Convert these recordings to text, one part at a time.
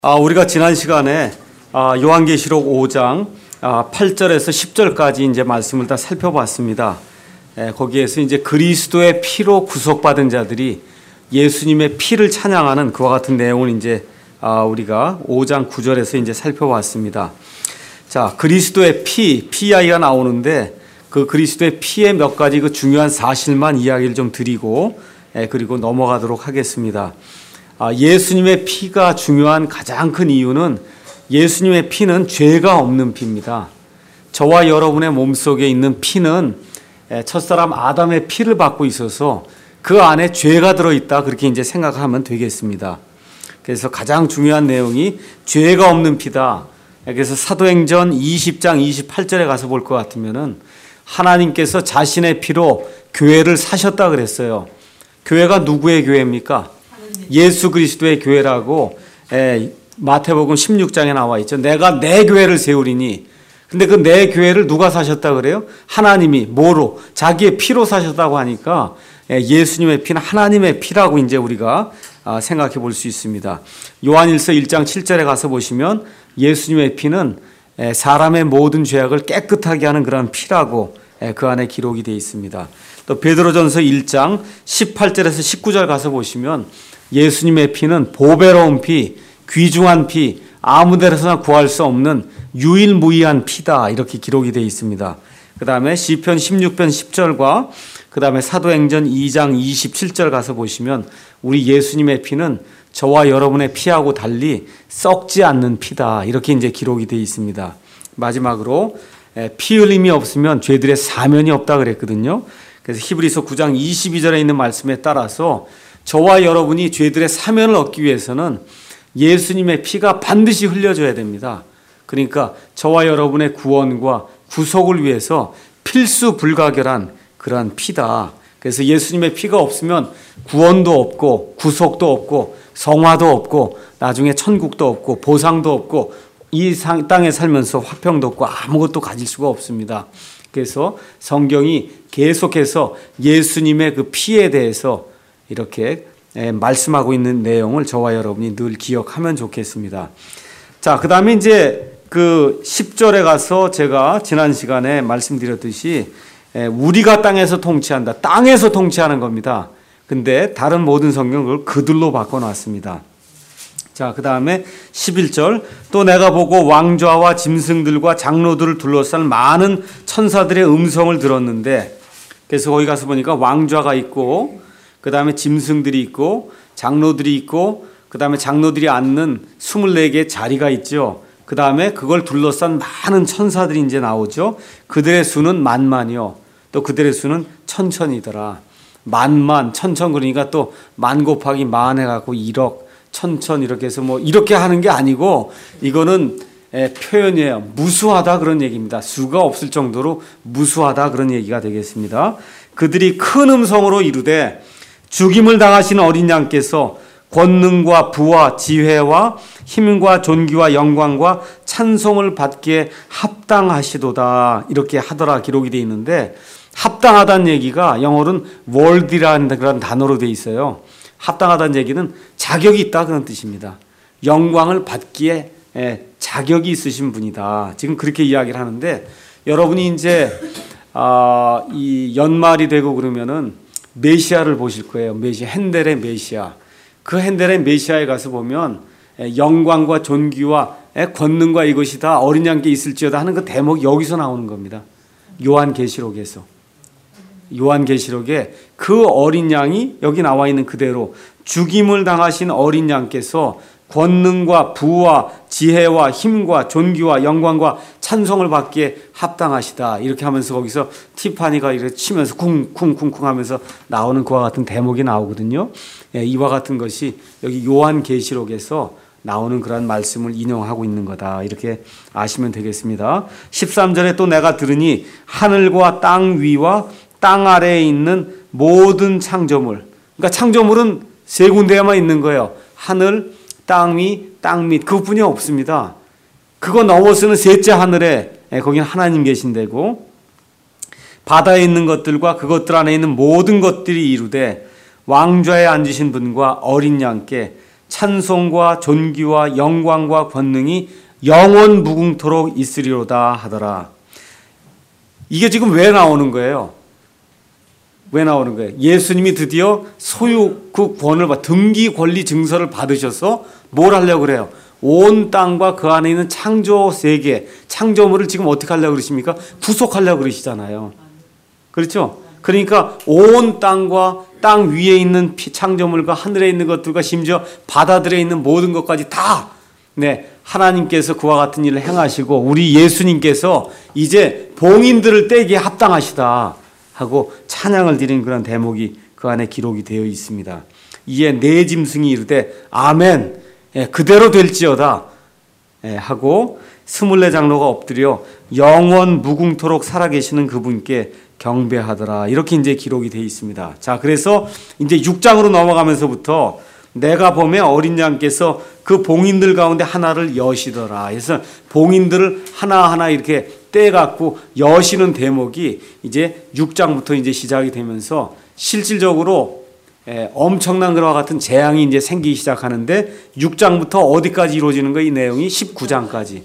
우리가 지난 시간에 요한계시록 5장 8절에서 10절까지 이제 말씀을 다 살펴봤습니다. 거기에서 이제 그리스도의 피로 구속받은 자들이 예수님의 피를 찬양하는 그와 같은 내용을 이제 우리가 5장 9절에서 이제 살펴봤습니다. 자, 그리스도의 PI가 나오는데 그 그리스도의 피의 몇 가지 그 중요한 사실만 이야기를 좀 드리고 그리고 넘어가도록 하겠습니다. 예수님의 피가 중요한 가장 큰 이유는 예수님의 피는 죄가 없는 피입니다. 저와 여러분의 몸속에 있는 피는 첫사람 아담의 피를 받고 있어서 그 안에 죄가 들어있다 그렇게 이제 생각하면 되겠습니다. 그래서 가장 중요한 내용이 죄가 없는 피다. 그래서 사도행전 20장 28절에 가서 볼 것 같으면은 하나님께서 자신의 피로 교회를 사셨다 그랬어요. 교회가 누구의 교회입니까? 예수 그리스도의 교회라고 마태복음 16장에 나와 있죠. 내가 내 교회를 세우리니. 근데 그 내 교회를 누가 사셨다 그래요? 하나님이 뭐로? 자기의 피로 사셨다고 하니까 예수님의 피는 하나님의 피라고 이제 우리가 생각해 볼 수 있습니다. 요한일서 1장 7절에 가서 보시면 예수님의 피는 사람의 모든 죄악을 깨끗하게 하는 그런 피라고 그 안에 기록이 되어 있습니다. 또 베드로전서 1장 18절에서 19절 가서 보시면 예수님의 피는 보배로운 피, 귀중한 피, 아무 데서나 구할 수 없는 유일무이한 피다 이렇게 기록이 되어 있습니다. 그 다음에 시편 16편 10절과 그 다음에 사도행전 2장 27절 가서 보시면 우리 예수님의 피는 저와 여러분의 피하고 달리 썩지 않는 피다 이렇게 이제 기록이 되어 있습니다. 마지막으로 피 흘림이 없으면 죄들의 사면이 없다 그랬거든요. 그래서 히브리서 9장 22절에 있는 말씀에 따라서 저와 여러분이 죄들의 사면을 얻기 위해서는 예수님의 피가 반드시 흘려져야 됩니다. 그러니까 저와 여러분의 구원과 구속을 위해서 필수 불가결한 그러한 피다. 그래서 예수님의 피가 없으면 구원도 없고 구속도 없고 성화도 없고 나중에 천국도 없고 보상도 없고 이 땅에 살면서 화평도 없고 아무것도 가질 수가 없습니다. 그래서 성경이 계속해서 예수님의 그 피에 대해서 이렇게 말씀하고 있는 내용을 저와 여러분이 늘 기억하면 좋겠습니다. 자, 그 다음에 이제 그 10절에 가서 제가 지난 시간에 말씀드렸듯이 우리가 땅에서 통치한다. 땅에서 통치하는 겁니다. 근데 다른 모든 성경을 그들로 바꿔놨습니다. 자, 그 다음에 11절 또 내가 보고 왕좌와 짐승들과 장로들을 둘러싼 많은 천사들의 음성을 들었는데 그래서 거기 가서 보니까 왕좌가 있고 그 다음에 짐승들이 있고 장로들이 있고 그 다음에 장로들이 앉는 24개의 자리가 있죠. 그 다음에 그걸 둘러싼 많은 천사들이 이제 나오죠. 그들의 수는 만만이요. 또 그들의 수는 천천이더라. 만만, 천천 그러니까 또 만 곱하기 만 해갖고 1억, 천천 이렇게 해서 뭐 이렇게 하는 게 아니고 이거는 표현이에요. 무수하다 그런 얘기입니다. 수가 없을 정도로 무수하다 그런 얘기가 되겠습니다. 그들이 큰 음성으로 이르되 죽임을 당하신 어린 양께서 권능과 부와 지혜와 힘과 존귀와 영광과 찬송을 받기에 합당하시도다 이렇게 하더라 기록이 되어 있는데 합당하다는 얘기가 영어로는 worthy라는 그런 단어로 되어 있어요. 합당하다는 얘기는 자격이 있다 그런 뜻입니다. 영광을 받기에 자격이 있으신 분이다. 지금 그렇게 이야기를 하는데 여러분이 이제 이 연말이 되고 그러면은 메시아를 보실 거예요. 핸델의 메시아. 그 핸델의 메시아에 가서 보면 영광과 존귀와 권능과 이것이 다 어린 양께 있을지어다 하는 그 대목이 여기서 나오는 겁니다. 요한계시록에서. 요한계시록에 그 어린 양이 여기 나와 있는 그대로 죽임을 당하신 어린 양께서 권능과 부와 지혜와 힘과 존귀와 영광과 찬송을 받기에 합당하시다 이렇게 하면서 거기서 티파니가 이렇게 치면서 쿵쿵쿵쿵 하면서 나오는 그와 같은 대목이 나오거든요. 이와 같은 것이 여기 요한계시록에서 나오는 그런 말씀을 인용하고 있는 거다 이렇게 아시면 되겠습니다. 13절에 또 내가 들으니 하늘과 땅 위와 땅 아래에 있는 모든 창조물, 그러니까 창조물은 세 군데에만 있는 거예요. 하늘, 땅 위, 땅 밑 그것뿐이 없습니다. 그거 넘어서는 셋째 하늘에 거기는 하나님 계신 데고 바다에 있는 것들과 그것들 안에 있는 모든 것들이 이루되 왕좌에 앉으신 분과 어린 양께 찬송과 존귀와 영광과 권능이 영원 무궁토록 있으리로다 하더라. 이게 지금 왜 나오는 거예요? 왜 나오는 거예요? 예수님이 드디어 소유 그 권을 등기 권리 증서를 받으셔서 뭘 하려고 그래요? 온 땅과 그 안에 있는 창조 세계, 창조물을 지금 어떻게 하려고 그러십니까? 구속하려고 그러시잖아요. 그렇죠? 그러니까 온 땅과 땅 위에 있는 창조물과 하늘에 있는 것들과 심지어 바다들에 있는 모든 것까지 다 하나님께서 그와 같은 일을 행하시고 우리 예수님께서 이제 봉인들을 떼기에 합당하시다 하고 찬양을 드리는 그런 대목이 그 안에 기록이 되어 있습니다. 이에 네 짐승이 이르되 아멘, 그대로 될지어다 하고 24장로가 엎드려 영원 무궁토록 살아계시는 그분께 경배하더라. 이렇게 이제 기록이 되어 있습니다. 자, 그래서 이제 6장으로 넘어가면서부터 내가 보면 어린 양께서 그 봉인들 가운데 하나를 여시더라. 그래서 봉인들을 하나하나 이렇게 떼갖고 여시는 대목이 이제 6장부터 이제 시작이 되면서 실질적으로 엄청난 것과 같은 재앙이 이제 생기기 시작하는데 6장부터 어디까지 이루어지는 거예요? 이 내용이 19장까지.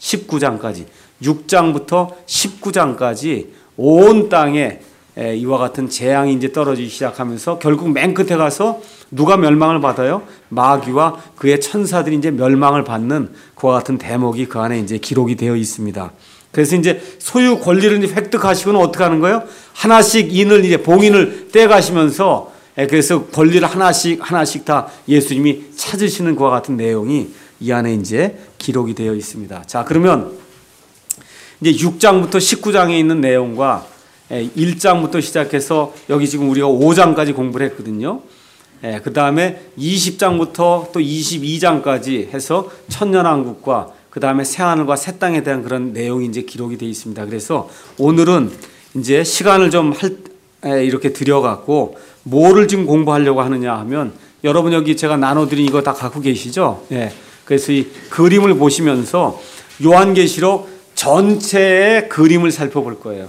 6장부터 19장까지 온 땅에 이와 같은 재앙이 이제 떨어지기 시작하면서 결국 맨 끝에 가서 누가 멸망을 받아요? 마귀와 그의 천사들이 이제 멸망을 받는 그와 같은 대목이 그 안에 이제 기록이 되어 있습니다. 그래서 이제 소유 권리를 이제 획득하시고는 어떻게 하는 거예요? 하나씩 인을 이제 봉인을 떼가시면서 그래서 권리를 하나씩 다 예수님이 찾으시는 그와 같은 내용이 이 안에 이제 기록이 되어 있습니다. 자, 그러면 이제 6장부터 19장에 있는 내용과 1장부터 시작해서 여기 지금 우리가 5장까지 공부를 했거든요. 그 다음에 20장부터 또 22장까지 해서 천년왕국과 그 다음에 새하늘과 새 땅에 대한 그런 내용이 이제 기록이 되어 있습니다. 그래서 오늘은 이제 시간을 좀 이렇게 들여갖고 뭐를 지금 공부하려고 하느냐 하면 여러분 여기 제가 나눠드린 이거 다 갖고 계시죠? 그래서 이 그림을 보시면서 요한계시록 전체의 그림을 살펴볼 거예요.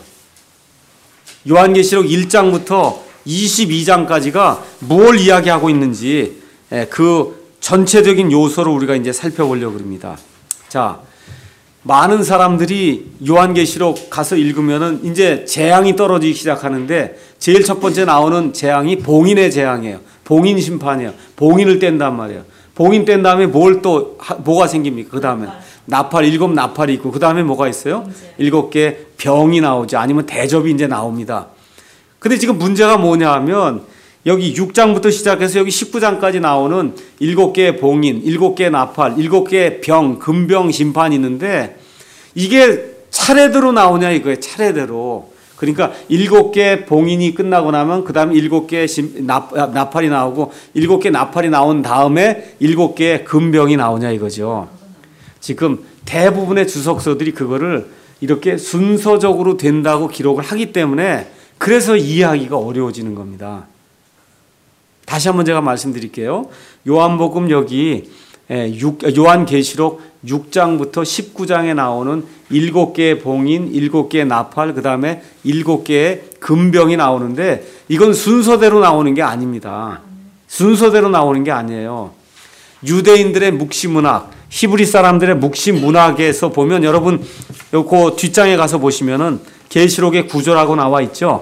요한계시록 1장부터 22장까지가 뭘 이야기하고 있는지 그 전체적인 요소를 우리가 이제 살펴보려고 합니다. 자, 많은 사람들이 요한계시록 가서 읽으면은 이제 재앙이 떨어지기 시작하는데 제일 첫 번째 나오는 재앙이 봉인의 재앙이에요. 봉인 심판이에요. 봉인을 뗀단 말이에요. 봉인 뗀 다음에 뭐가 생깁니까? 그 다음에 일곱 나팔이 있고 그 다음에 뭐가 있어요? 7개 병이 나오죠. 아니면 대접이 이제 나옵니다. 근데 지금 문제가 뭐냐 하면 여기 6장부터 시작해서 여기 19장까지 나오는 7개의 봉인, 7개의 나팔, 7개의 병, 금병 심판이 있는데 이게 차례대로 나오냐 이거예요. 차례대로. 그러니까 7개 봉인이 끝나고 나면 그 다음에 7개 나팔이 나오고 7개 나팔이 나온 다음에 7개의 금병이 나오냐 이거죠. 지금 대부분의 주석서들이 그거를 이렇게 순서적으로 된다고 기록을 하기 때문에 그래서 이해하기가 어려워지는 겁니다. 다시 한번 제가 말씀드릴게요. 요한복음 여기 요한계시록 6장부터 19장에 나오는 7개의 봉인, 7개의 나팔, 그 다음에 7개의 금병이 나오는데 이건 순서대로 나오는 게 아닙니다. 순서대로 나오는 게 아니에요. 유대인들의 묵시문학, 히브리 사람들의 묵시문학에서 보면 여러분 그 뒷장에 가서 보시면은 계시록의 구조라고 나와 있죠.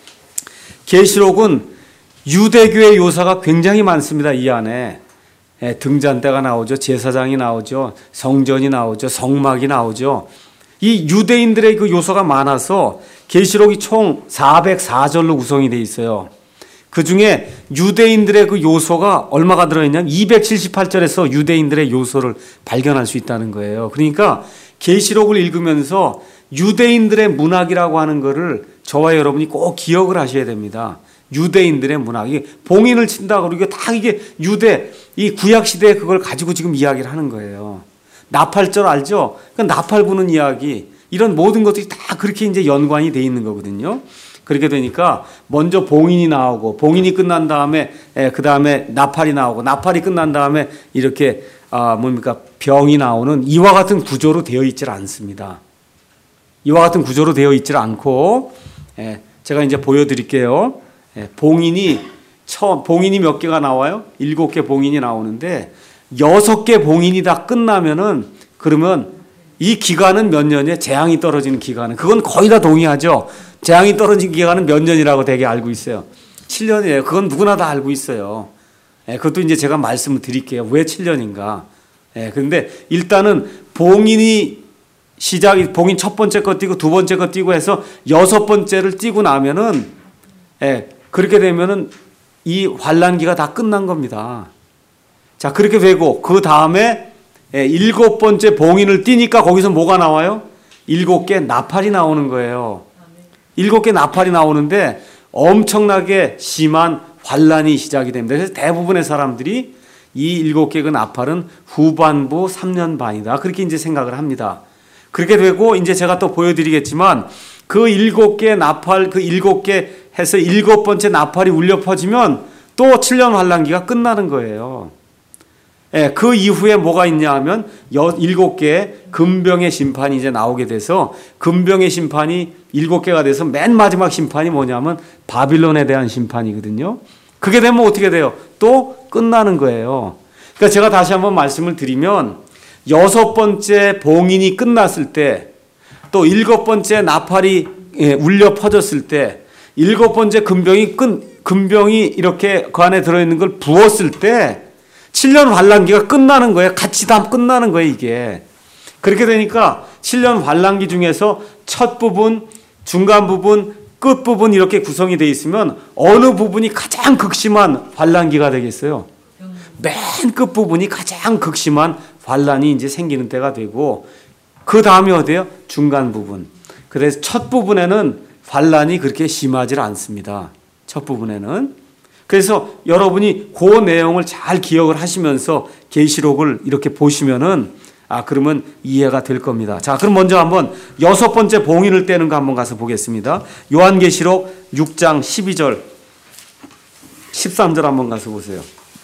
계시록은 유대교의 요소가 굉장히 많습니다. 이 안에 등잔대가 나오죠. 제사장이 나오죠. 성전이 나오죠. 성막이 나오죠. 이 유대인들의 그 요소가 많아서 계시록이 총 404절로 구성이 되어 있어요. 그 중에 유대인들의 그 요소가 얼마가 들어있냐면 278절에서 유대인들의 요소를 발견할 수 있다는 거예요. 그러니까 계시록을 읽으면서 유대인들의 문학이라고 하는 거를 저와 여러분이 꼭 기억을 하셔야 됩니다. 유대인들의 문학이 봉인을 친다고 그러고 다 이게 유대 이 구약 시대에 그걸 가지고 지금 이야기를 하는 거예요. 나팔절 알죠? 그러니까 나팔 부는 이야기 이런 모든 것들이 다 그렇게 이제 연관이 돼 있는 거거든요. 그렇게 되니까 먼저 봉인이 나오고 봉인이 끝난 다음에 그 다음에 나팔이 나오고 나팔이 끝난 다음에 이렇게 병이 나오는 이와 같은 구조로 되어 있질 않습니다. 이와 같은 구조로 되어 있질 않고 제가 이제 보여드릴게요. 봉인이 봉인이 몇 개가 나와요? 7개 봉인이 나오는데 6개 봉인이 다 끝나면은 그러면 이 기간은 몇 년이에요? 재앙이 떨어지는 기간은. 그건 거의 다 동의하죠. 재앙이 떨어진 기간은 몇 년이라고 되게 알고 있어요. 7년이에요. 그건 누구나 다 알고 있어요. 그것도 이제 제가 말씀을 드릴게요. 왜 7년인가. 그런데 일단은 봉인 첫 번째 거 띄고 두 번째 거 띄고 해서 6번째를 띄고 나면은, 그렇게 되면은 이 환란기가 다 끝난 겁니다. 자, 그렇게 되고, 그 다음에 7번째 봉인을 띄니까 거기서 뭐가 나와요? 7개 나팔이 나오는 거예요. 7개 나팔이 나오는데 엄청나게 심한 환란이 시작이 됩니다. 그래서 대부분의 사람들이 이 7개 그 나팔은 후반부 3년 반이다. 그렇게 이제 생각을 합니다. 그렇게 되고 이제 제가 또 보여드리겠지만 그 7개 나팔, 그 7개 해서 7번째 나팔이 울려 퍼지면 또 7년 환란기가 끝나는 거예요. 그 이후에 뭐가 있냐 하면 7개의 금병의 심판이 이제 나오게 돼서 금병의 심판이 7개가 돼서 맨 마지막 심판이 뭐냐면 바빌론에 대한 심판이거든요. 그게 되면 어떻게 돼요? 또 끝나는 거예요. 그러니까 제가 다시 한번 말씀을 드리면 6번째 봉인이 끝났을 때 또 7번째 나팔이 울려 퍼졌을 때 7번째 금병이 이렇게 그 안에 들어있는 걸 부었을 때 7년 환란기가 끝나는 거예요. 같이 다 끝나는 거예요, 이게. 그렇게 되니까 7년 환란기 중에서 첫 부분, 중간 부분, 끝 부분 이렇게 구성이 되어 있으면 어느 부분이 가장 극심한 환란기가 되겠어요? 맨 끝 부분이 가장 극심한 환란이 이제 생기는 때가 되고 그 다음에 어디예요? 중간 부분. 그래서 첫 부분에는 환란이 그렇게 심하지 않습니다. 첫 부분에는. 그래서 여러분이 그 내용을 잘 기억을 하시면서 계시록을 이렇게 보시면은 그러면 이해가 될 겁니다. 자, 그럼 먼저 한번 6번째 봉인을 떼는 거 한번 가서 보겠습니다. 요한계시록 6장 12절 13절 한번 가서 보세요.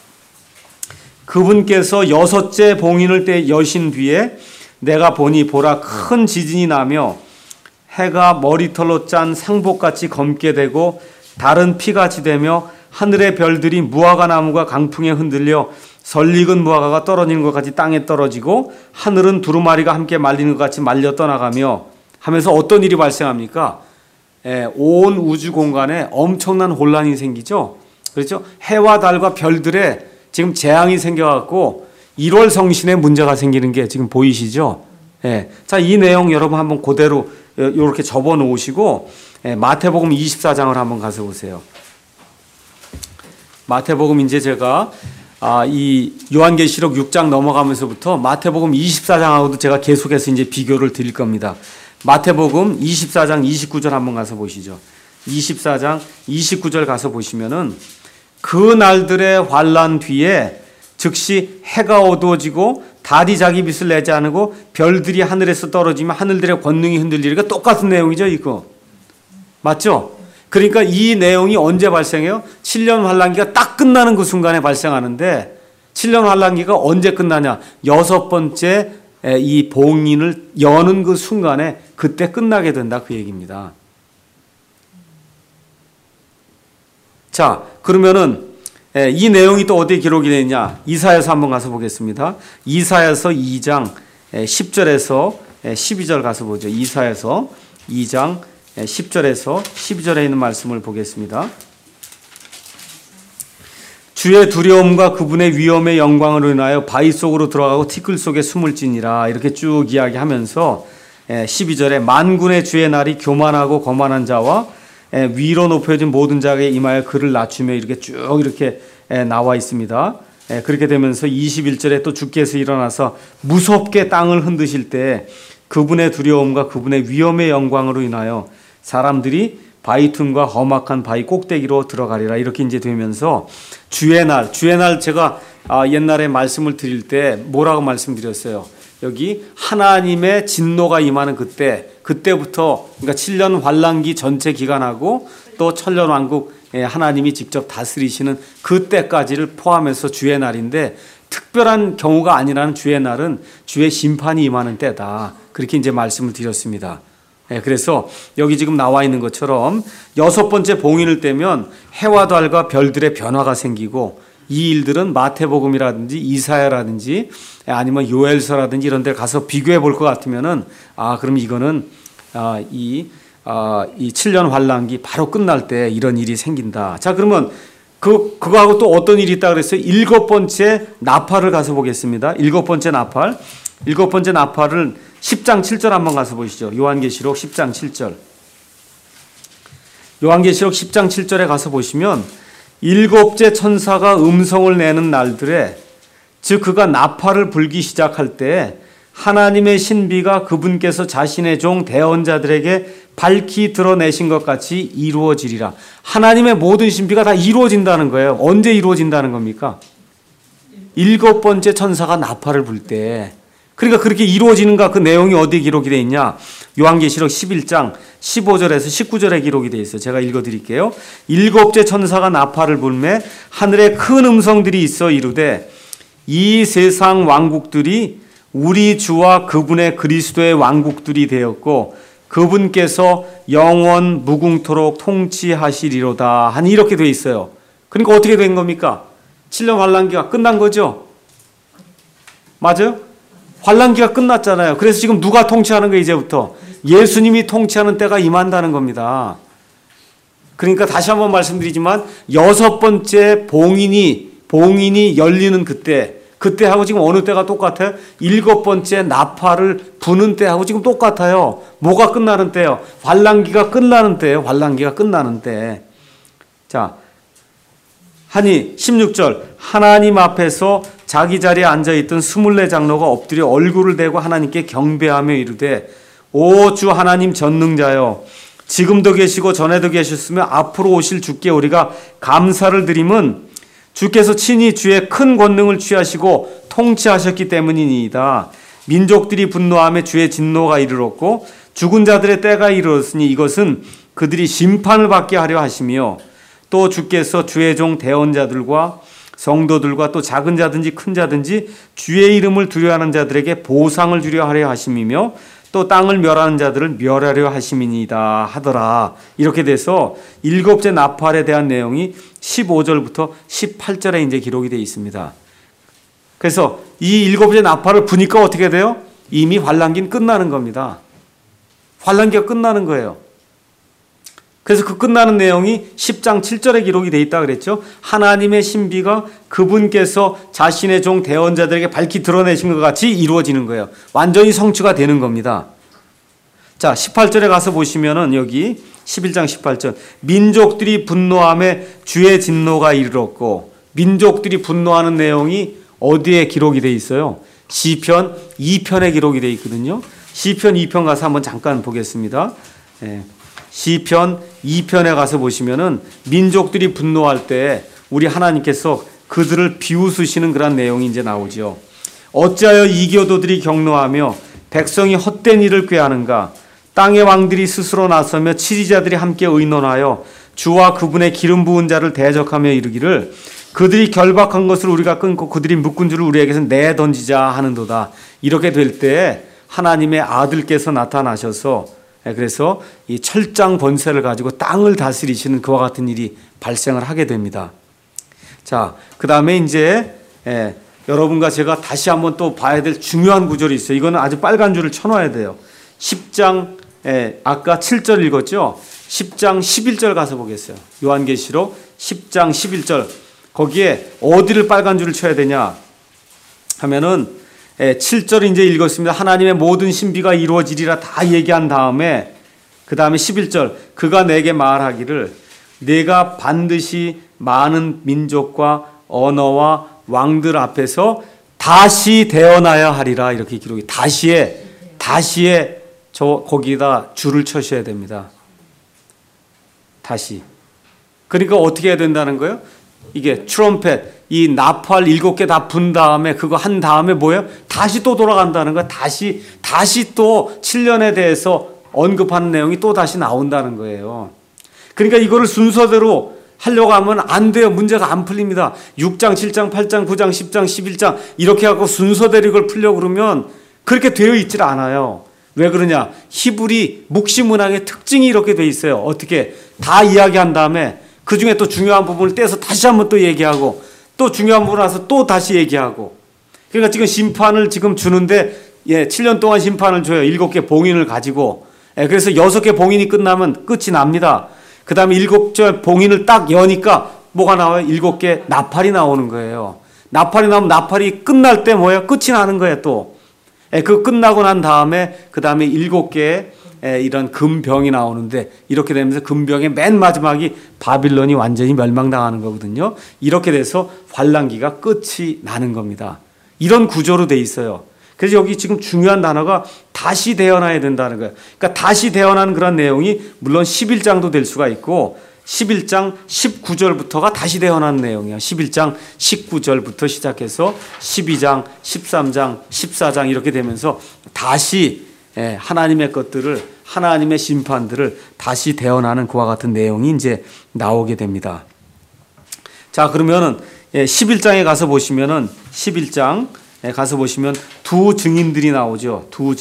그분께서 6째 봉인을 여신 뒤에 내가 보니 보라 큰 지진이 나며 해가 머리털로 짠 상복같이 검게 되고 달은 피같이 되며 하늘의 별들이 무화과 나무가 강풍에 흔들려 설익은 무화과가 떨어지는 것 같이 땅에 떨어지고 하늘은 두루마리가 함께 말리는 것 같이 말려 떠나가며 하면서 어떤 일이 발생합니까? 온 우주 공간에 엄청난 혼란이 생기죠. 그렇죠? 해와 달과 별들에 지금 재앙이 생겨갖고 1월 성신에 문제가 생기는 게 지금 보이시죠? 자, 이 내용 여러분 한번 그대로 이렇게 접어 놓으시고 마태복음 24장을 한번 가서 보세요. 마태복음 이제 제가 이 요한계시록 6장 넘어가면서부터 마태복음 24장하고도 제가 계속해서 이제 비교를 드릴 겁니다. 마태복음 24장 29절 한번 가서 보시죠. 24장 29절 가서 보시면은 그 날들의 환란 뒤에 즉시 해가 어두워지고 달이 자기 빛을 내지 않고 별들이 하늘에서 떨어지면 하늘들의 권능이 흔들리니까 똑같은 내용이죠, 이거. 맞죠? 그러니까 이 내용이 언제 발생해요? 7년 환란기가 딱 끝나는 그 순간에 발생하는데 7년 환란기가 언제 끝나냐? 6번째 이 봉인을 여는 그 순간에 그때 끝나게 된다 그 얘기입니다. 자, 그러면은 이 내용이 또 어디에 기록이 되어 있냐? 이사야서 한번 가서 보겠습니다. 이사야서 2장 10절에서 12절 가서 보죠. 이사야서 2장 10절에서 12절에 있는 말씀을 보겠습니다. 주의 두려움과 그분의 위엄의 영광으로 인하여 바위 속으로 들어가고 티끌 속에 숨을지니라 이렇게 쭉 이야기하면서 12절에 만군의 주의 날이 교만하고 거만한 자와 위로 높여진 모든 자에게 임하여 그를 낮추며 이렇게 쭉 이렇게 나와 있습니다. 그렇게 되면서 21절에 또 주께서 일어나서 무섭게 땅을 흔드실 때 그분의 두려움과 그분의 위엄의 영광으로 인하여 사람들이 바위 틈과 험악한 바위 꼭대기로 들어가리라 이렇게 이제 되면서 주의 날 제가 옛날에 말씀을 드릴 때 뭐라고 말씀드렸어요? 여기 하나님의 진노가 임하는 그때부터 그러니까 7년 환란기 전체 기간하고 또 천년 왕국 하나님이 직접 다스리시는 그때까지를 포함해서 주의 날인데 특별한 경우가 아니라는 주의 날은 주의 심판이 임하는 때다. 그렇게 이제 말씀을 드렸습니다. 그래서 여기 지금 나와 있는 것처럼 6번째 봉인을 떼면 해와 달과 별들의 변화가 생기고 이 일들은 마태복음이라든지 이사야라든지 아니면 요엘서라든지 이런 데 가서 비교해 볼 것 같으면은 그럼 이거는 이 7년 환란기 바로 끝날 때 이런 일이 생긴다. 자, 그러면 그거하고 또 어떤 일이 있다 그랬어요? 7번째 나팔을 가서 보겠습니다. 7번째 나팔. 7번째 나팔을 10장 7절 한번 가서 보시죠. 요한계시록 10장 7절. 요한계시록 10장 7절에 가서 보시면 7째 천사가 음성을 내는 날들에, 즉 그가 나팔을 불기 시작할 때 하나님의 신비가 그분께서 자신의 종 대언자들에게 밝히 드러내신 것 같이 이루어지리라. 하나님의 모든 신비가 다 이루어진다는 거예요. 언제 이루어진다는 겁니까? 7번째 천사가 나팔을 불 때. 그러니까 그렇게 이루어지는가, 그 내용이 어디에 기록이 되어 있냐? 요한계시록 11장 15절에서 19절에 기록이 되어 있어요. 제가 읽어드릴게요. 7째 천사가 나팔을 불매 하늘에 큰 음성들이 있어 이르되 이 세상 왕국들이 우리 주와 그분의 그리스도의 왕국들이 되었고 그분께서 영원 무궁토록 통치하시리로다 하니 이렇게 되어 있어요. 그러니까 어떻게 된 겁니까? 7년 환란기가 끝난 거죠? 맞아요? 환란기가 끝났잖아요. 그래서 지금 누가 통치하는 거예요? 이제부터 예수님이 통치하는 때가 임한다는 겁니다. 그러니까 다시 한번 말씀드리지만 6번째 봉인이 열리는 그때하고 지금 어느 때가 똑같아요? 7번째 나팔을 부는 때하고 지금 똑같아요. 뭐가 끝나는 때요? 환란기가 끝나는 때예요. 환란기가 끝나는 때. 자, 하니 16절 하나님 앞에서 자기 자리에 앉아있던 24장로가 엎드려 얼굴을 대고 하나님께 경배하며 이르되 오 주 하나님 전능자여, 지금도 계시고 전에도 계셨으며 앞으로 오실 주께 우리가 감사를 드림은 주께서 친히 주의 큰 권능을 취하시고 통치하셨기 때문이니이다. 민족들이 분노하며 주의 진노가 이르렀고 죽은 자들의 때가 이르렀으니 이것은 그들이 심판을 받게 하려 하시며 또 주께서 주의 종 대언자들과 성도들과 또 작은 자든지 큰 자든지 주의 이름을 두려워하는 자들에게 보상을 주려 하려 하심이며 또 땅을 멸하는 자들을 멸하려 하심이니이다 하더라. 이렇게 돼서 7째 나팔에 대한 내용이 15절부터 18절에 이제 기록이 되어 있습니다. 그래서 이 7째 나팔을 부니까 어떻게 돼요? 이미 환란기는 끝나는 겁니다. 환란기가 끝나는 거예요. 그래서 그 끝나는 내용이 10장 7절에 기록이 되어 있다 그랬죠. 하나님의 신비가 그분께서 자신의 종 대언자들에게 밝히 드러내신 것 같이 이루어지는 거예요. 완전히 성취가 되는 겁니다. 자, 18절에 가서 보시면은 여기 11장 18절 민족들이 분노하며 주의 진노가 이르렀고, 민족들이 분노하는 내용이 어디에 기록이 되어 있어요? 시편 2편에 기록이 되어 있거든요. 시편 2편 가서 한번 잠깐 보겠습니다. 시편 2편에 가서 보시면은 민족들이 분노할 때 우리 하나님께서 그들을 비웃으시는 그런 내용이 이제 나오죠. 어찌하여 이교도들이 격노하며 백성이 헛된 일을 꾀하는가? 땅의 왕들이 스스로 나서며 치리자들이 함께 의논하여 주와 그분의 기름 부은 자를 대적하며 이르기를 그들이 결박한 것을 우리가 끊고 그들이 묶은 줄을 우리에게서 내던지자 하는도다. 이렇게 될 때 하나님의 아들께서 나타나셔서 그래서 이 철장 권세를 가지고 땅을 다스리시는 그와 같은 일이 발생을 하게 됩니다. 자, 그 다음에 이제 여러분과 제가 다시 한번 또 봐야 될 중요한 구절이 있어요. 이거는 아주 빨간 줄을 쳐놔야 돼요. 10장 아까 7절 읽었죠? 10장 11절 가서 보겠어요. 요한계시록 10장 11절 거기에 어디를 빨간 줄을 쳐야 되냐 하면은 7절 이제 읽었습니다. 하나님의 모든 신비가 이루어지리라 다 얘기한 다음에 그 다음에 11절 그가 내게 말하기를 내가 반드시 많은 민족과 언어와 왕들 앞에서 다시 태어나야 하리라. 이렇게 기록이 다시에 거기다 줄을 쳐셔야 됩니다. 다시. 그러니까 어떻게 해야 된다는 거예요? 이게 트럼펫 이 나팔 7개 다 분 다음에 그거 한 다음에 뭐예요? 다시 또 돌아간다는 거예요. 다시 또 7년에 대해서 언급하는 내용이 또 다시 나온다는 거예요. 그러니까 이거를 순서대로 하려고 하면 안 돼요. 문제가 안 풀립니다. 6장, 7장, 8장, 9장, 10장, 11장 이렇게 하고 순서대로 이걸 풀려고 그러면 그렇게 되어 있질 않아요. 왜 그러냐? 히브리 묵시문학의 특징이 이렇게 돼 있어요. 어떻게 다 이야기한 다음에 그 중에 또 중요한 부분을 떼서 다시 한번 또 얘기하고 또 중요한 부분 와서 또 다시 얘기하고. 그러니까 지금 심판을 지금 주는데 7년 동안 심판을 줘요. 7개 봉인을 가지고. 그래서 6개 봉인이 끝나면 끝이 납니다. 그 다음에 7개 봉인을 딱 여니까 뭐가 나와요? 7개 나팔이 나오는 거예요. 나팔이 나오면 나팔이 끝날 때 뭐예요? 끝이 나는 거예요, 또. 그 끝나고 난 다음에 그 다음에 7개의 이런 금병이 나오는데 이렇게 되면서 금병의 맨 마지막이 바빌론이 완전히 멸망당하는 거거든요. 이렇게 돼서 환란기가 끝이 나는 겁니다. 이런 구조로 돼 있어요. 그래서 여기 지금 중요한 단어가 다시 태어나야 된다는 거예요. 그러니까 다시 태어나는 그런 내용이 물론 11장도 될 수가 있고 11장 19절부터가 다시 태어나는 내용이에요. 11장 19절부터 시작해서 12장, 13장, 14장 이렇게 되면서 다시 하나님의 것들을 하나님의 심판들을 다시 태어나는 그와 같은 내용이 이제 나오게 됩니다. 자, 그러면은 11장에 가서 보시면은 11장 가서 보시면 두 증인들이 나오죠. 두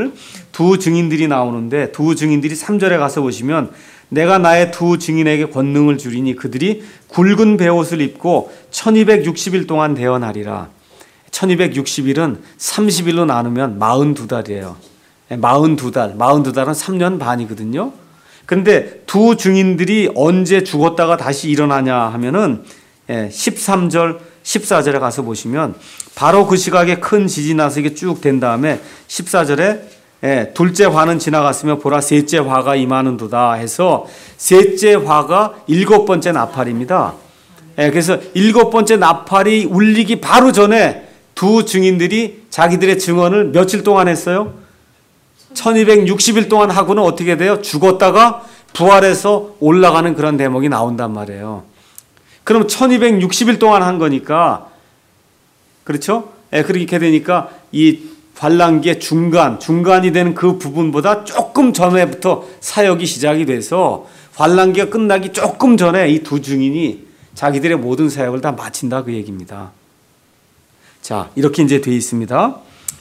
증인들이 나오는데 두 증인들이 3절에 가서 보시면 내가 나의 두 증인에게 권능을 주리니 그들이 굵은 베옷을 입고 1260일 동안 대언하리라. 1260일은 30일로 나누면 42달이에요. 42달은 3년 반이거든요. 그런데 두 증인들이 언제 죽었다가 다시 일어나냐 하면은 13절, 14절에 가서 보시면 바로 그 시각에 큰 지진이 나서 이게 쭉 된 다음에 14절에 둘째 화는 지나갔으며 보라 셋째 화가 임하는도다 해서 셋째 화가 7번째 나팔입니다. 그래서 7번째 나팔이 울리기 바로 전에 두 증인들이 자기들의 증언을 며칠 동안 했어요? 1260일 동안 하고는 어떻게 돼요? 죽었다가 부활해서 올라가는 그런 대목이 나온단 말이에요. 그럼 1260일 동안 한 거니까 그렇죠? 그렇게 되니까 이 환란기의 중간이 되는 그 부분보다 조금 전에부터 사역이 시작이 돼서 환란기가 끝나기 조금 전에 이 두 증인이 자기들의 모든 사역을 다 마친다 그 얘기입니다. 자, 이렇게 이제 돼 있습니다.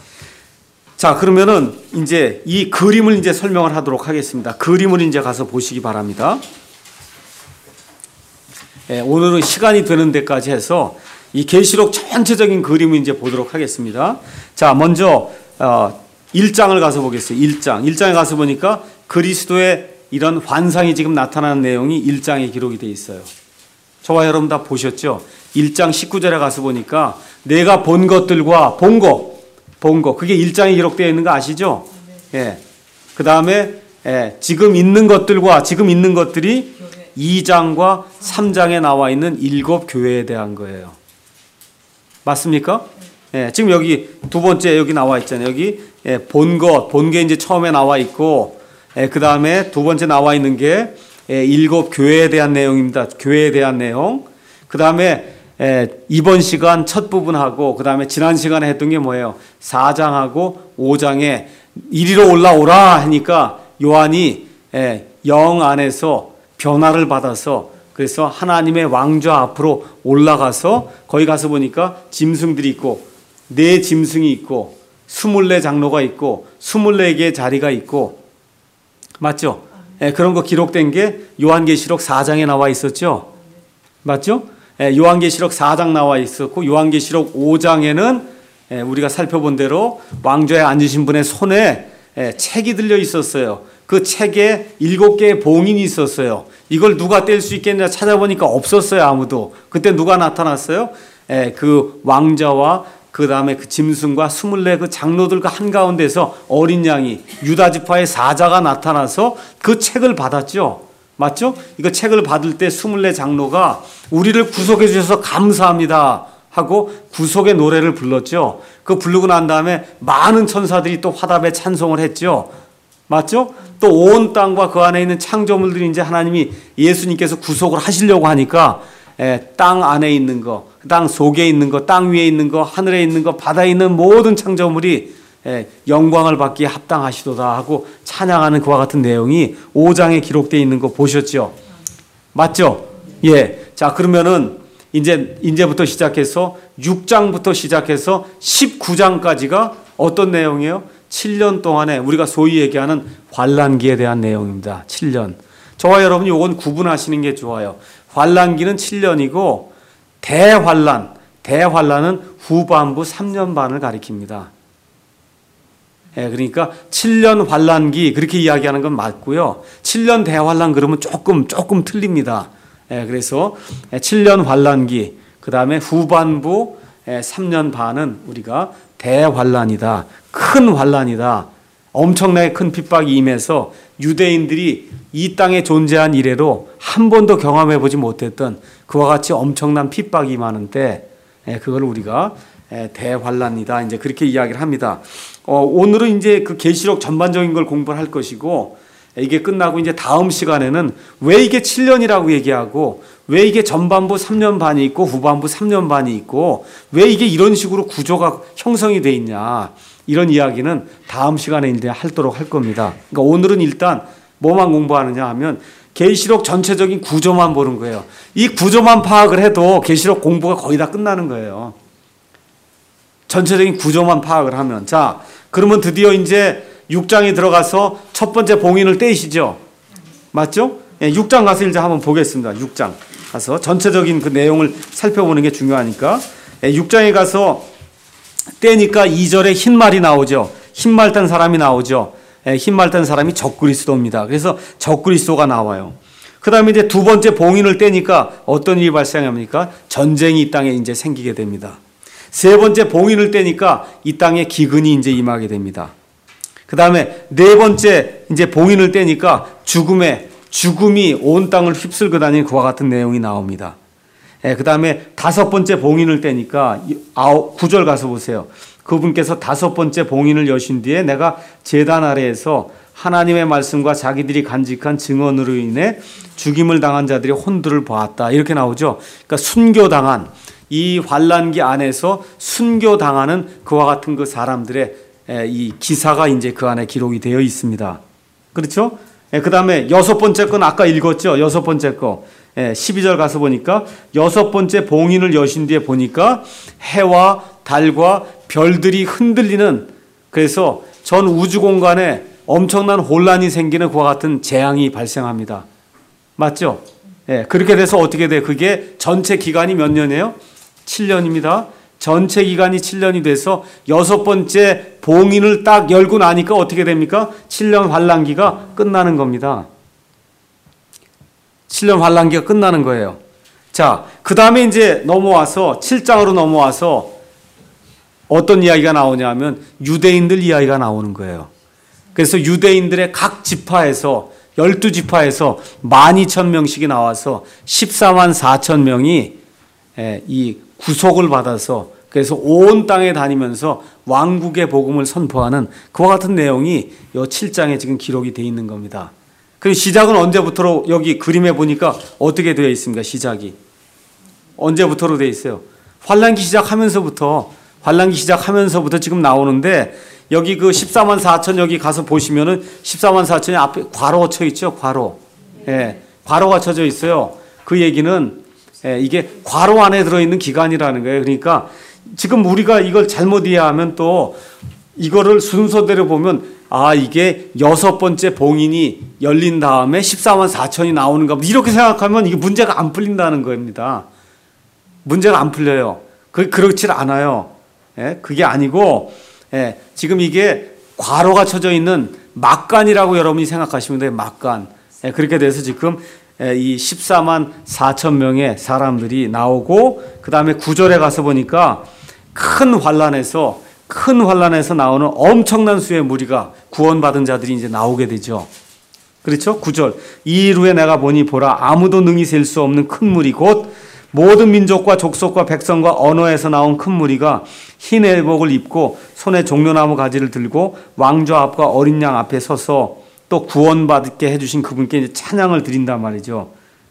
자, 그러면은 이제 이 그림을 이제 설명을 하도록 하겠습니다. 그림을 이제 가서 보시기 바랍니다. 오늘은 시간이 되는 데까지 해서 이 계시록 전체적인 그림을 이제 보도록 하겠습니다. 자, 먼저 1장을 가서 보겠어요. 1장에 가서 보니까 그리스도의 이런 환상이 지금 나타나는 내용이 1장에 기록이 되어 있어요. 저와 여러분 다 보셨죠? 1장 19절에 가서 보니까 내가 본 것들과 본 거 그게 1장에 기록되어 있는 거 아시죠? 그 다음에 지금 있는 것들과 지금 있는 것들이 2장과 3장에 나와 있는 7 교회에 대한 거예요. 맞습니까? 지금 여기 두 번째 여기 나와 있잖아요. 여기 본 게 이제 처음에 나와 있고, 그 다음에 두 번째 나와 있는 게 7 교회에 대한 내용입니다. 교회에 대한 내용. 그 다음에 이번 시간 첫 부분하고, 그 다음에 지난 시간에 했던 게 뭐예요? 4장하고 5장에 이리로 올라오라 하니까 요한이 영 안에서 변화를 받아서 그래서 하나님의 왕좌 앞으로 올라가서 거기 가서 보니까 짐승들이 있고 4 짐승이 있고 24 장로가 있고 24개의 자리가 있고 맞죠? 그런 거 기록된 게 요한계시록 4장에 나와 있었죠? 맞죠? 요한계시록 4장 나와 있었고 요한계시록 5장에는 우리가 살펴본 대로 왕좌에 앉으신 분의 손에 책이 들려 있었어요. 그 책에 7개의 봉인이 있었어요. 이걸 누가 뗄 수 있겠냐 찾아보니까 없었어요. 아무도. 그때 누가 나타났어요? 그 왕자와 그 다음에 그 짐승과 24 그 장로들과 한가운데서 어린 양이 유다 지파의 사자가 나타나서 그 책을 받았죠. 맞죠? 이거 책을 받을 때 24 장로가 우리를 구속해 주셔서 감사합니다 하고 구속의 노래를 불렀죠. 그 부르고 난 다음에 많은 천사들이 또 화답에 찬송을 했죠. 맞죠? 또 온 땅과 그 안에 있는 창조물들이 이제 하나님이 예수님께서 구속을 하시려고 하니까 땅 안에 있는 거, 땅 속에 있는 거, 땅 위에 있는 거, 하늘에 있는 거, 바다에 있는 모든 창조물이 영광을 받기에 합당하시도다 하고 찬양하는 그와 같은 내용이 5장에 기록되어 있는 거 보셨죠? 맞죠? 예. 자, 그러면은 이제부터 시작해서 6장부터 시작해서 19장까지가 어떤 내용이에요? 7년 동안에 우리가 소위 얘기하는 환란기에 대한 내용입니다. 7년. 저와 여러분이 이건 구분하시는 게 좋아요. 환란기는 7년이고 대환란은 후반부 3년 반을 가리킵니다. 그러니까 7년 환란기 그렇게 이야기하는 건 맞고요. 7년 대환란 그러면 조금 틀립니다. 그래서 7년 환란기 그 다음에 후반부 3년 반은 우리가 대환란이다. 큰 환란이다. 엄청나게 큰 핍박이 임해서 유대인들이 이 땅에 존재한 이래로 한 번도 경험해 보지 못했던 그와 같이 엄청난 핍박이 임하는 때 그걸 우리가 대환란이다. 이제 그렇게 이야기를 합니다. 오늘은 이제 그 계시록 전반적인 걸 공부를 할 것이고 이게 끝나고 이제 다음 시간에는 왜 이게 7년이라고 얘기하고 왜 이게 전반부 3년 반이 있고 후반부 3년 반이 있고 왜 이게 이런 식으로 구조가 형성이 돼 있냐 이런 이야기는 다음 시간에 이제 하도록 할 겁니다. 그러니까 오늘은 일단 뭐만 공부하느냐 하면 계시록 전체적인 구조만 보는 거예요. 이 구조만 파악을 해도 계시록 공부가 거의 다 끝나는 거예요. 전체적인 구조만 파악을 하면. 자, 그러면 드디어 이제 6장에 들어가서 첫 번째 봉인을 떼시죠. 맞죠? 6장 가서 이제 한번 보겠습니다. 6장 가서 전체적인 그 내용을 살펴보는 게 중요하니까 6장에 가서 떼니까 2절에 흰 말이 나오죠. 흰 말 딴 사람이 나오죠. 흰 말 딴 사람이 적그리스도입니다. 그래서 적그리스도가 나와요. 그 다음에 이제 두 번째 봉인을 떼니까 어떤 일이 발생합니까? 전쟁이 이 땅에 이제 생기게 됩니다. 세 번째 봉인을 떼니까 이 땅에 기근이 이제 임하게 됩니다. 그 다음에 네 번째 이제 봉인을 떼니까 죽음이 온 땅을 휩쓸고 다니는 그와 같은 내용이 나옵니다. 그 다음에 다섯 번째 봉인을 떼니까 9절 가서 보세요. 그분께서 다섯 번째 봉인을 여신 뒤에 내가 제단 아래에서 하나님의 말씀과 자기들이 간직한 증언으로 인해 죽임을 당한 자들의 혼들을 보았다. 이렇게 나오죠. 그러니까 순교당한 이 환란기 안에서 순교당하는 그와 같은 그 사람들의 이 기사가 이제 그 안에 기록이 되어 있습니다. 그렇죠? 그 다음에 여섯 번째 건 아까 읽었죠? 여섯 번째 거. 12절 가서 보니까 여섯 번째 봉인을 여신 뒤에 보니까 해와 달과 별들이 흔들리는 그래서 전 우주 공간에 엄청난 혼란이 생기는 그와 같은 재앙이 발생합니다. 맞죠? 그렇게 돼서 어떻게 돼? 그게 전체 기간이 몇 년이에요? 7년입니다. 전체 기간이 7년이 돼서 여섯 번째 봉인을 딱 열고 나니까 어떻게 됩니까? 7년 환란기가 끝나는 겁니다. 7년 환란기가 끝나는 거예요. 자, 그 다음에 이제 넘어와서 7장으로 넘어와서 어떤 이야기가 나오냐 하면 유대인들 이야기가 나오는 거예요. 그래서 유대인들의 각 지파에서 12지파에서 12,000명씩이 나와서 14만 4천 명이 이 구속을 받아서 그래서 온 땅에 다니면서 왕국의 복음을 선포하는 그와 같은 내용이 이 7장에 지금 기록이 되어 있는 겁니다. 그리고 시작은 언제부터로 여기 그림에 보니까 어떻게 되어 있습니까? 시작이 언제부터로 되어 있어요? 환란기 시작하면서부터 지금 나오는데 여기 그 14만 4천 여기 가서 보시면은 14만 4천이 앞에 괄호 쳐 있죠? 괄호. 괄호가 쳐져 있어요. 그 얘기는 이게 괄호 안에 들어있는 기간이라는 거예요. 그러니까 지금 우리가 이걸 잘못 이해하면 또 이거를 순서대로 보면 이게 여섯 번째 봉인이 열린 다음에 14만 4천이 나오는가 이렇게 생각하면 이게 문제가 안 풀린다는 겁니다. 문제가 안 풀려요. 그렇지 않아요. 그게 아니고 지금 이게 괄호가 쳐져 있는 막간이라고 여러분이 생각하시면 돼요. 막간. 그렇게 돼서 지금 이 14만 4천 명의 사람들이 나오고 그 다음에 9절에 가서 보니까 큰 환란에서 나오는 엄청난 수의 무리가 구원받은 자들이 이제 나오게 되죠. 그렇죠? 9절. 이 일 후에 내가 보니 보라 아무도 능히 셀 수 없는 큰 무리 곧 모든 민족과 족속과 백성과 언어에서 나온 큰 무리가 흰 애복을 입고 손에 종려나무 가지를 들고 왕좌 앞과 어린 양 앞에 서서 또 구원받게 해주신 그분께 이제 찬양을 드린단 말이죠.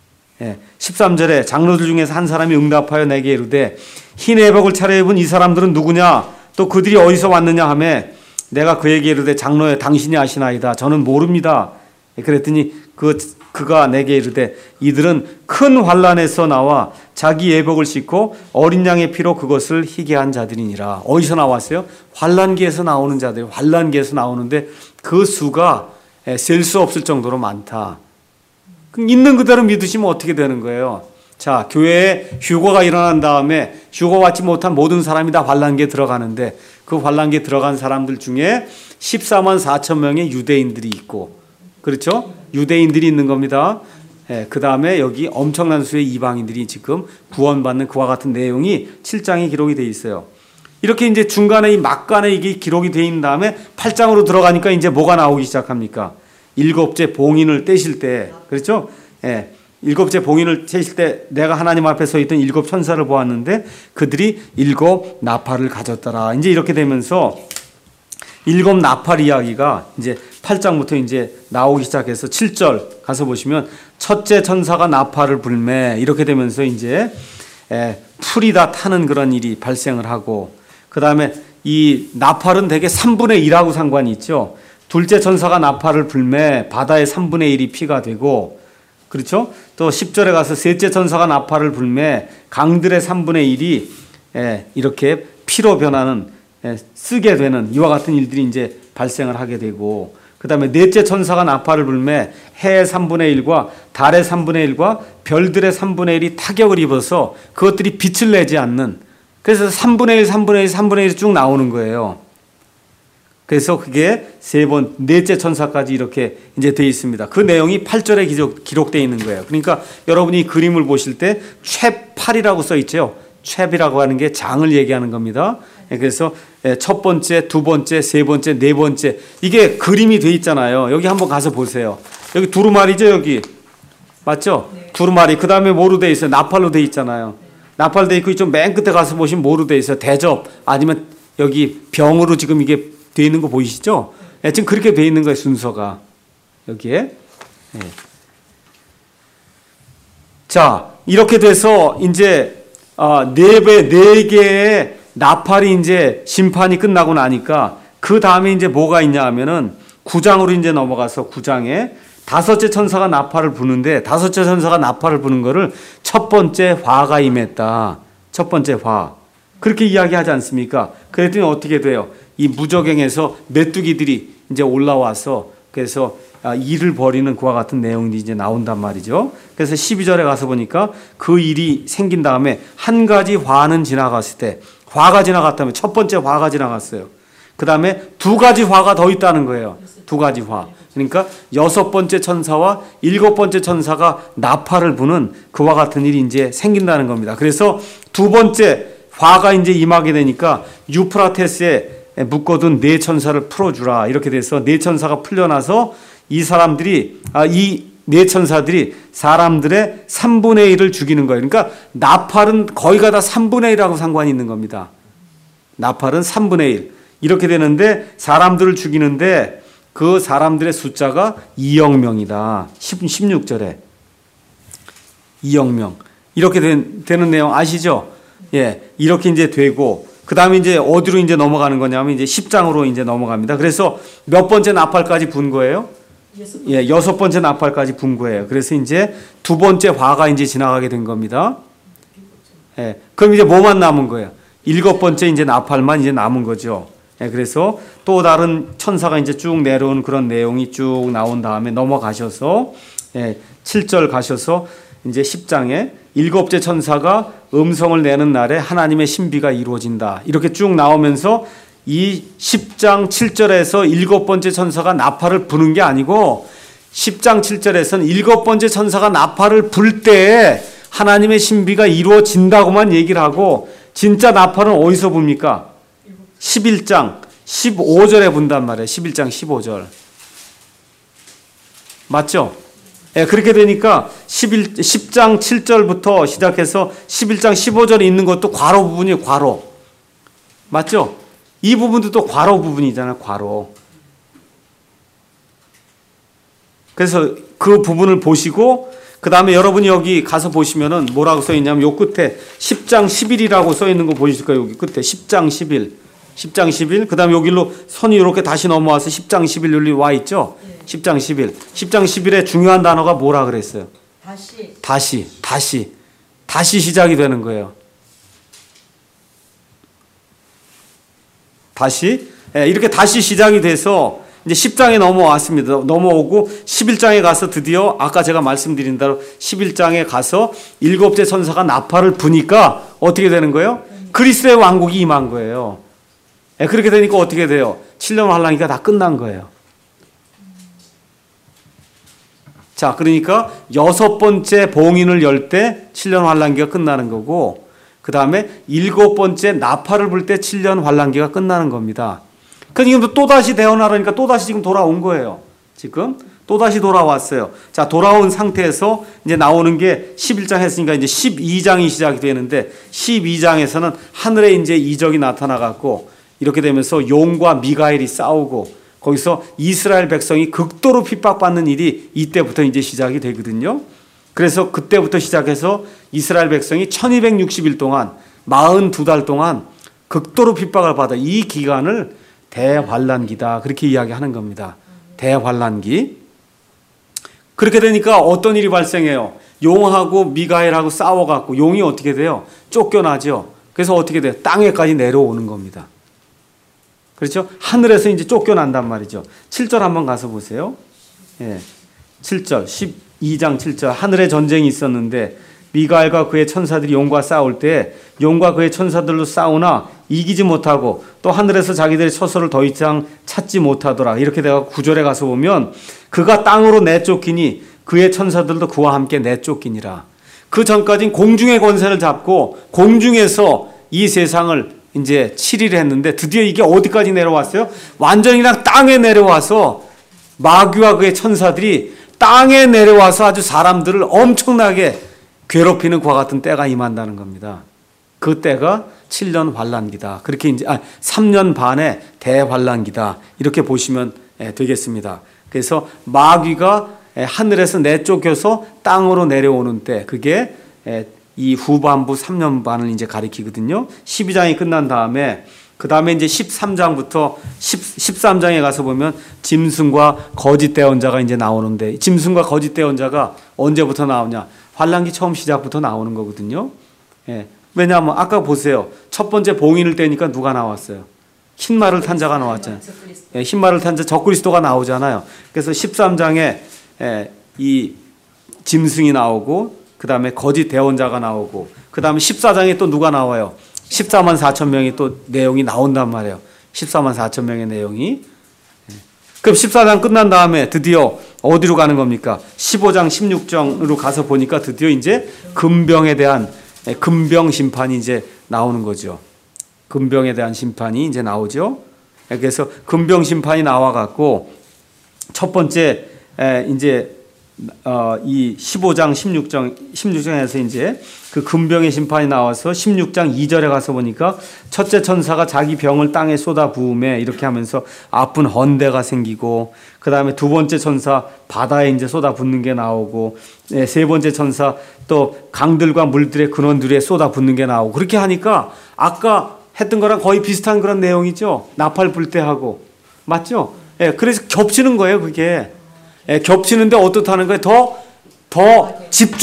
13절에 장로들 중에서 한 사람이 응답하여 내게 이르되 흰 애복을 차려입은 이 사람들은 누구냐 또 그들이 어디서 왔느냐 하며 내가 그에게 이르되 장로여 당신이 아시나이다 저는 모릅니다. 그랬더니 그 그가 내게 이르되 이들은 큰 환난에서 나와 자기 예복을 씻고 어린 양의 피로 그것을 희게 한 자들이니라. 어디서 나왔어요? 환난기에서 나오는 자들, 환난기에서 나오는데 그 수가 셀 수 없을 정도로 많다. 그럼 있는 그대로 믿으시면 어떻게 되는 거예요? 자, 교회에 휴거가 일어난 다음에 휴거 받지 못한 모든 사람이 다 환난기에 들어가는데 그 환난기에 들어간 사람들 중에 14만 4천 명의 유대인들이 있고, 그렇죠? 유대인들이 있는 겁니다. 그 다음에 여기 엄청난 수의 이방인들이 지금 구원받는 그와 같은 내용이 7장에 기록이 되어 있어요. 이렇게 이제 중간에 이 막간에 이게 기록이 되어 있는 다음에 8장으로 들어가니까 이제 뭐가 나오기 시작합니까? 일곱째 봉인을 떼실 때, 그렇죠? 일곱째 봉인을 떼실 때 내가 하나님 앞에 서 있던 일곱 천사를 보았는데 그들이 일곱 나팔을 가졌더라. 이제 이렇게 되면서 일곱 나팔 이야기가 이제 8장부터 이제 나오기 시작해서 7절 가서 보시면 첫째 천사가 나팔을 불매 이렇게 되면서 이제 풀이 다 타는 그런 일이 발생을 하고, 그 다음에 이 나팔은 대개 3분의 1하고 상관이 있죠. 둘째 천사가 나팔을 불매 바다의 3분의 1이 피가 되고, 그렇죠? 또 10절에 가서 셋째 천사가 나팔을 불매 강들의 3분의 1이 이렇게 피로 변하는, 쓰게 되는 이와 같은 일들이 이제 발생을 하게 되고, 그 다음에 넷째 천사가 나팔을 불매 해의 3분의 1과 달의 3분의 1과 별들의 3분의 1이 타격을 입어서 그것들이 빛을 내지 않는, 그래서 3분의 1, 3분의 1, 3분의 1이 쭉 나오는 거예요. 그래서 그게 넷째 천사까지 이렇게 이제 되어 있습니다. 그 내용이 8절에 기록되어 있는 거예요. 그러니까 여러분이 그림을 보실 때 최8이라고 써 있죠. 최이라고 하는 게 장을 얘기하는 겁니다. 그래서 첫 번째, 두 번째, 세 번째, 네 번째 이게 그림이 돼 있잖아요. 여기 한번 가서 보세요. 여기 두루마리죠, 여기. 맞죠? 네. 두루마리. 그 다음에 뭐로 돼 있어요? 나팔로 돼 있잖아요. 나팔 돼 있고 이쪽 맨 끝에 가서 보시면 뭐로 돼 있어요? 대접 아니면 여기 병으로 지금 이게 돼 있는 거 보이시죠? 지금 그렇게 돼 있는 거예요, 순서가. 여기에. 자, 이렇게 돼서 이제 네 개의 나팔이 이제 심판이 끝나고 나니까 그 다음에 이제 뭐가 있냐 하면은 9장으로 이제 넘어가서 9장에 다섯째 천사가 나팔을 부는데 다섯째 천사가 나팔을 부는 거를 첫 번째 화가 임했다. 첫 번째 화. 그렇게 이야기하지 않습니까? 그랬더니 어떻게 돼요? 이 무저갱에서 메뚜기들이 이제 올라와서 그래서 일을 벌이는 그와 같은 내용이 이제 나온단 말이죠. 그래서 12절에 가서 보니까 그 일이 생긴 다음에 한 가지 화는 지나갔을 때, 화가 지나갔다면 첫 번째 화가 지나갔어요. 그 다음에 두 가지 화가 더 있다는 거예요. 두 가지 화. 그러니까 여섯 번째 천사와 일곱 번째 천사가 나팔을 부는 그와 같은 일이 이제 생긴다는 겁니다. 그래서 두 번째 화가 이제 임하게 되니까 유프라테스에 묶어둔 네 천사를 풀어주라. 이렇게 돼서 네 천사가 풀려나서 이 사람들이, 이 네 천사들이 사람들의 3분의 1을 죽이는 거예요. 그러니까 나팔은 거의가 다 3분의 1하고 상관이 있는 겁니다. 나팔은 3분의 1. 이렇게 되는데 사람들을 죽이는데 그 사람들의 숫자가 2억 명이다. 16절에. 2억 명. 이렇게 되는 내용 아시죠? 예. 이렇게 이제 되고, 그 다음에 이제 어디로 이제 넘어가는 거냐면 이제 10장으로 이제 넘어갑니다. 그래서 몇 번째 나팔까지 분 거예요? 여섯 번째 나팔까지 분 거예요. 그래서 이제 두 번째 화가 이제 지나가게 된 겁니다. 예. 그럼 이제 뭐만 남은 거예요? 일곱 번째 이제 나팔만 이제 남은 거죠. 예. 그래서 또 다른 천사가 이제 쭉 내려온 그런 내용이 쭉 나온 다음에 넘어가셔서 7절 가셔서 이제 10장에 일곱째 천사가 음성을 내는 날에 하나님의 신비가 이루어진다. 이렇게 쭉 나오면서 이 10장 7절에서 일곱 번째 천사가 나팔을 부는 게 아니고 10장 7절에서는 일곱 번째 천사가 나팔을 불 때에 하나님의 신비가 이루어진다고만 얘기를 하고 진짜 나팔은 어디서 붑니까? 11장 15절에 분단 말이에요. 11장 15절. 맞죠? 예, 그렇게 되니까 10장 7절부터 시작해서 11장 15절에 있는 것도 괄호 부분이에요. 괄호. 맞죠? 이 부분도 또 괄호 부분이잖아요. 괄호. 그래서 그 부분을 보시고 그 다음에 여러분이 여기 가서 보시면은 뭐라고 써있냐면 요 끝에 10장 11이라고 써있는 거 보이실 거예요. 여기 끝에 10장 11. 10장 11. 그 다음에 여기로 선이 이렇게 다시 넘어와서 10장 11 여기 와 있죠. 10장 11. 10장 11에 중요한 단어가 뭐라 그랬어요? 다시 시작이 되는 거예요. 이렇게 다시 시작이 돼서 이제 10장에 넘어왔습니다. 넘어오고 11장에 가서 드디어 아까 제가 말씀드린 대로 11장에 가서 7째 천사가 나팔을 부니까 어떻게 되는 거예요? 그리스도의 왕국이 임한 거예요. 그렇게 되니까 어떻게 돼요? 7년 환란기가 다 끝난 거예요. 자, 그러니까 6번째 봉인을 열 때 7년 환란기가 끝나는 거고, 그 다음에 7번째 나팔을 불 때 7년 환란기가 끝나는 겁니다. 그러니까 또다시 대언하라니까 또다시 지금 돌아온 거예요. 지금 또다시 돌아왔어요. 자, 돌아온 상태에서 이제 나오는 게 11장 했으니까 이제 12장이 시작이 되는데, 12장에서는 하늘에 이제 이적이 나타나갖고 이렇게 되면서 용과 미가엘이 싸우고, 거기서 이스라엘 백성이 극도로 핍박받는 일이 이때부터 이제 시작이 되거든요. 그래서 그때부터 시작해서 이스라엘 백성이 1260일 동안 42달 동안 극도로 핍박을 받아. 이 기간을 대환란기다, 그렇게 이야기하는 겁니다. 대환란기. 그렇게 되니까 어떤 일이 발생해요? 용하고 미가엘하고 싸워갖고 용이 어떻게 돼요? 쫓겨나죠. 그래서 어떻게 돼요? 땅에까지 내려오는 겁니다. 그렇죠? 하늘에서 이제 쫓겨난단 말이죠. 7절 한번 가서 보세요. 7절, 12장 7절. 하늘에 전쟁이 있었는데 미가엘과 그의 천사들이 용과 싸울 때 용과 그의 천사들로 싸우나 이기지 못하고 또 하늘에서 자기들의 처소를 더 이상 찾지 못하더라. 이렇게 내가 9절에 가서 보면 그가 땅으로 내쫓기니 그의 천사들도 그와 함께 내쫓기니라. 그 전까지는 공중의 권세를 잡고 공중에서 이 세상을 이제 7일 했는데 드디어 이게 어디까지 내려왔어요? 완전히 그냥 땅에 내려와서 마귀와 그의 천사들이 땅에 내려와서 아주 사람들을 엄청나게 괴롭히는 그와 같은 때가 임한다는 겁니다. 그 때가 7년 환란기다. 그렇게 이제 3년 반의 대환란기다. 이렇게 보시면 되겠습니다. 그래서 마귀가 하늘에서 내쫓겨서 땅으로 내려오는 때, 그게 이 후반부 3년 반을 이제 가리키거든요. 12장이 끝난 다음에 그 다음에 이제 13장부터 13장에 가서 보면 짐승과 거짓 대언자가 이제 나오는데, 짐승과 거짓 대언자가 언제부터 나오냐? 환란기 처음 시작부터 나오는 거거든요. 왜냐하면 아까 보세요. 첫 번째 봉인을 떼니까 누가 나왔어요? 흰 말을 탄 자가 나왔잖아요. 흰 말을 탄 자 적그리스도가 나오잖아요. 그래서 13장에 이 짐승이 나오고, 그 다음에 거짓 대언자가 나오고, 그 다음에 14장에 또 누가 나와요? 14만 4천 명이 또 내용이 나온단 말이에요. 14만 4천 명의 내용이. 그럼 14장 끝난 다음에 드디어 어디로 가는 겁니까? 15장 16장으로 가서 보니까 드디어 이제 금병에 대한 금병 심판이 이제 나오는 거죠. 금병에 대한 심판이 이제 나오죠. 그래서 금병 심판이 나와갖고 첫 번째 이제 이 15장 16장에서 이제 그 금병의 심판이 나와서 16장 2절에 가서 보니까 첫째 천사가 자기 병을 땅에 쏟아 부음에 이렇게 하면서 아픈 헌대가 생기고, 그 다음에 두 번째 천사 바다에 이제 쏟아 붓는 게 나오고, 세 번째 천사 또 강들과 물들의 근원들에 쏟아 붓는 게 나오고, 그렇게 하니까 아까 했던 거랑 거의 비슷한 그런 내용이죠. 나팔 불 때 하고. 맞죠? 그래서 겹치는 거예요, 그게. 겹치는데 어떻다는 거예요? 더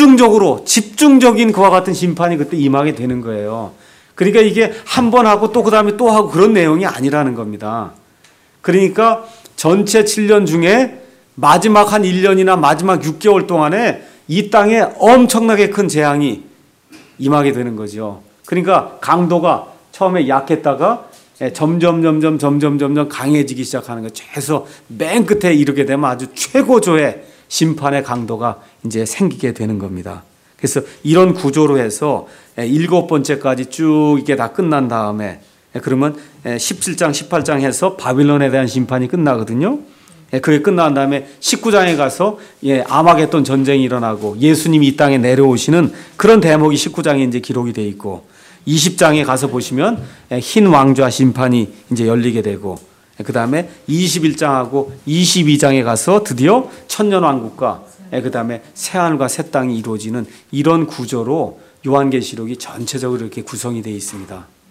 집중적인 그와 같은 심판이 그때 임하게 되는 거예요. 그러니까 이게 한 번 하고 또 그 다음에 또 하고 그런 내용이 아니라는 겁니다. 그러니까 전체 7년 중에 마지막 한 1년이나 마지막 6개월 동안에 이 땅에 엄청나게 큰 재앙이 임하게 되는 거죠. 그러니까 강도가 처음에 약했다가 점점 강해지기 시작하는 거죠. 그래서 맨 끝에 이르게 되면 아주 최고조의 심판의 강도가 이제 생기게 되는 겁니다. 그래서 이런 구조로 해서 7번째까지 쭉 이게 다 끝난 다음에 그러면 17장, 18장 해서 바빌론에 대한 심판이 끝나거든요. 그게 끝난 다음에 19장에 가서 아마겟돈 전쟁이 일어나고 예수님이 이 땅에 내려오시는 그런 대목이 19장에 이제 기록이 돼 있고, 20장에 가서 보시면 흰 왕좌 심판이 이제 열리게 되고, 그 다음에 21장하고 22장에 가서 드디어 천년왕국과 그 다음에 새하늘과 새 땅이 이루어지는 이런 구조로 요한계시록이 전체적으로 이렇게 구성이 되어 있습니다.